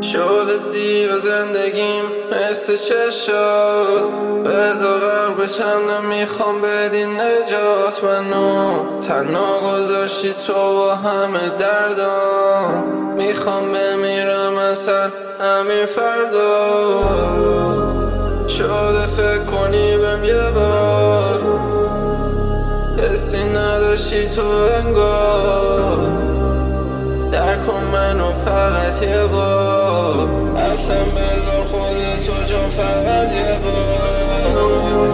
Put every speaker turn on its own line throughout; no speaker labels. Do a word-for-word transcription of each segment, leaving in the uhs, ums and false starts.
شده سیب زندگیم مثل چشات بزا غرق بشم نمیخوام بدین نجات منو تنها گذاشتی تو با همه دردام میخوام بمیرم اصلا همین فردا شده فکر کنی بهم یه بار حسی نداشتی تو انگار در کن منو فقط یه بار اصلا بذار خودتو جان فقط یه بار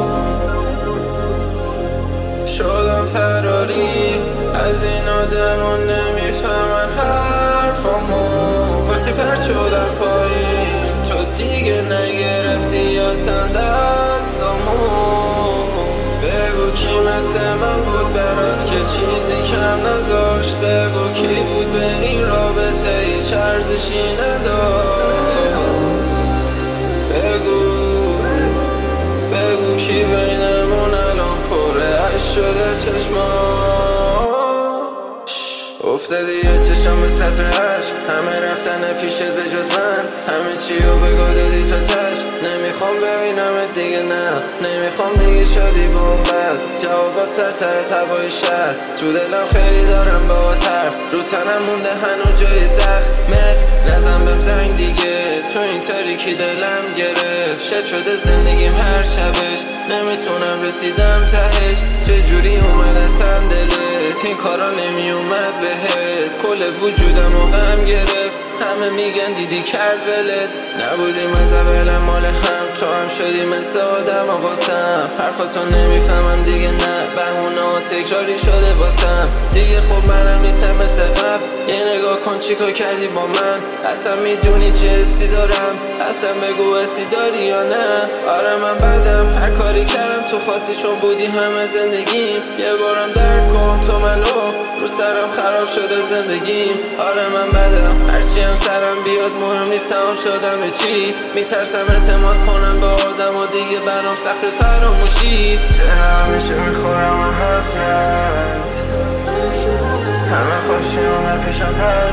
شدم فراری از این آدمون نمیفهمن حرفامو وقتی پرد شدم پایین تو دیگه نگرفتی اصلا دستامو بگو کی مثل من بود برات که چیزی کم نذاشت بگو کی بود به این رابطه هیچ ارزشی نداشت بگو بگو کی بینمون الان پره عشق شده چشماش افتادی یه چشم از خطر عشق همه رفتن پیشت به جز من همه چیو بگو دادی تا تش نمیخوام ببینمت دیگه نه نمیخوام دیگه شدی با اون بد جوابات سرتر از هوای شهر تو دلم خیلی دارم با حرف رو تنم مونده هنو جای زخمت نزن بهم زنگ دیگه تو این تاریکی دلم گرفت شد شده زندگیم هر شبش نمیتونم رسیدم تهش چجوری اومد اصلا دلت این کارا نمی اومد بهت کل وجودم و غم گرفت همه میگن دیدی کرد ولت نبودیم از اولم مال هم تو هم شدی مثل آدم و واسم حرفاتو نمیفهمم دیگه نه بهونه و تکراری شده واسم دیگه خب منم نیستم مثل قبل یه نگاه کن چیکار کردی با من اصلا میدونی چه حسی دارم اصلا بگو حسی داری یا نه آره من بدم هر کاری کردم تو خواستی چون بودی همه زندگیم یه بارم درک کن تو منو رو سرم خراب شده زندگیم آره من بدم هرچی هم سرم بیاد مهم نیست تمام شدم چی میترسم اعتماد کنم به آدم و دیگه برام سخت فراموشی چه همیشه میخورم حسرت همه خوشی اومد پیشم